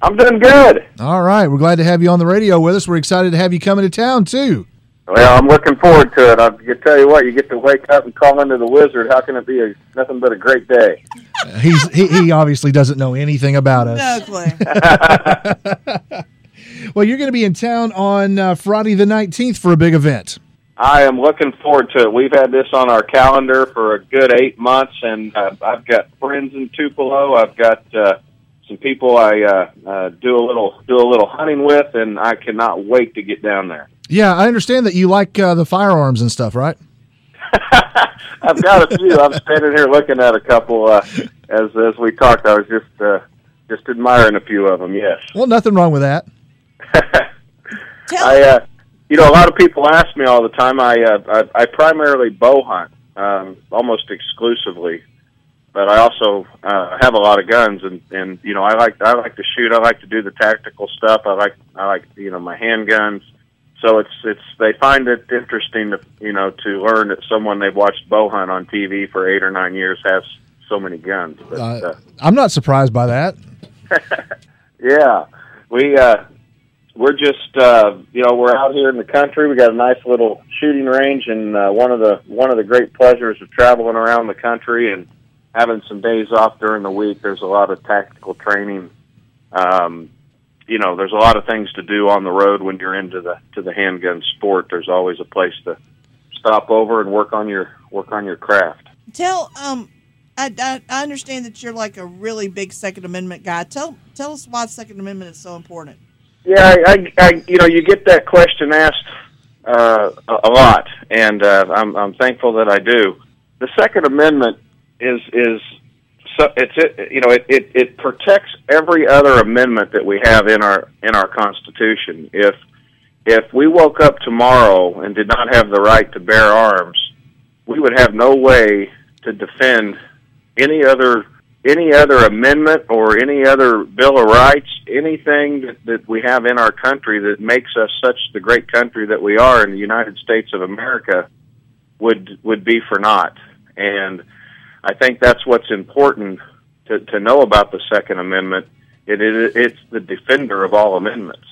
I'm doing good. All right. We're glad to have you on the radio with us. We're excited to have you coming to town, too. Well, I'm looking forward to it. I can tell you what, you get to wake up and call into the Wizard. How can it be nothing but a great day? He obviously doesn't know anything about us. No clue. Well, you're going to be in town on Friday the 19th for a big event. I am looking forward to it. We've had this on our calendar for a good 8 months, and I've got friends in Tupelo. I've got some people I do a little hunting with, and I cannot wait to get down there. Yeah, I understand that you like the firearms and stuff, right? I've got a few. I'm standing here looking at a couple as we talked. I was just admiring a few of them. Yes. Well, nothing wrong with that. A lot of people ask me all the time. I primarily bow hunt, almost exclusively, but I also have a lot of guns, and I like to shoot. I like to do the tactical stuff. I like my handguns. So they find it interesting to learn that someone they've watched bow hunt on TV for 8 or 9 years has so many guns. But, I'm not surprised by that. Yeah, we're just we're out here in the country. We got a nice little shooting range, and one of the great pleasures of traveling around the country and having some days off during the week. There's a lot of tactical training. There's a lot of things to do on the road when you're into the handgun sport. There's always a place to stop over and work on your craft. Tell I understand that you're like a really big Second Amendment guy. Tell us why the Second Amendment is so important. Yeah, you get that question asked a lot, and I'm thankful that I do. The Second Amendment is so it protects every other amendment that we have in our Constitution. If we woke up tomorrow and did not have the right to bear arms, we would have no way to defend any other amendment or any other Bill of Rights. Anything that we have in our country that makes us such the great country that we are in the United States of America would be for naught. And I think that's what's important to know about the Second Amendment. It's the defender of all amendments.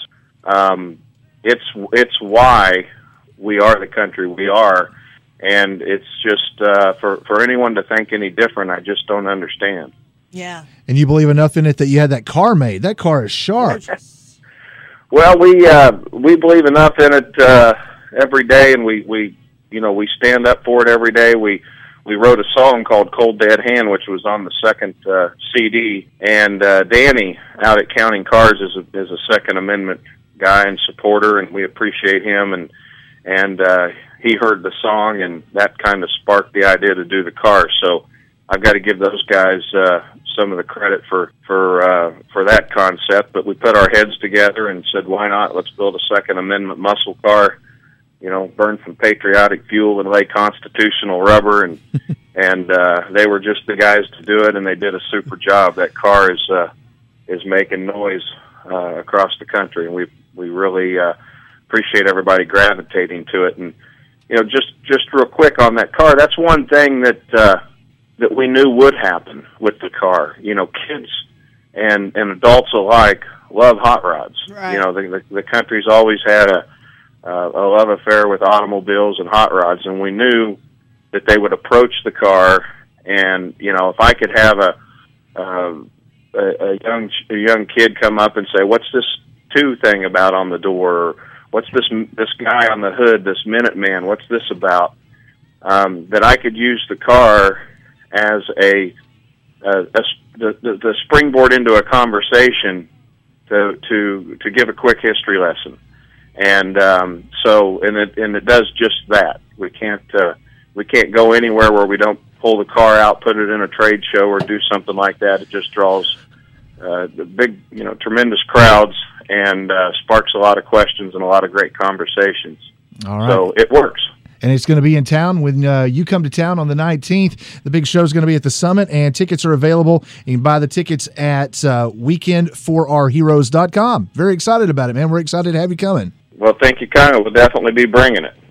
It's why we are the country we are, and it's just for anyone to think any different, I just don't understand. Yeah. And you believe enough in it that you had that car made. That car is sharp. Well, we believe enough in it every day, and we stand up for it every day. We wrote a song called Cold Dead Hand, which was on the second CD. And Danny out at Counting Cars is a Second Amendment guy and supporter, and we appreciate him. And he heard the song, and that kind of sparked the idea to do the car. So I've got to give those guys some of the credit for that concept. But we put our heads together and said, why not? Let's build a Second Amendment muscle car. Burn some patriotic fuel and lay constitutional rubber, and they were just the guys to do it, and they did a super job. That car is making noise across the country, and we really appreciate everybody gravitating to it. And just real quick on that car, that's one thing that we knew would happen with the car. Kids and adults alike love hot rods. Right. The country's always had a love affair with automobiles and hot rods, and we knew that they would approach the car, and if I could have a young kid come up and say, "What's this 2 thing about on the door? Or, what's this guy on the hood? This Minuteman? What's this about?" That I could use the car as the springboard into a conversation to give a quick history lesson. And it does just that. We can't go anywhere where we don't pull the car out, put it in a trade show, or do something like that. It just draws the big, tremendous crowds and sparks a lot of questions and a lot of great conversations. All right. So it works. And it's going to be in town when you come to town on the 19th. The big show is going to be at the Summit, and tickets are available. You can buy the tickets at weekendforourheroes.com. Very excited about it, man. We're excited to have you coming. Well, thank you, Kyle. We'll definitely be bringing it.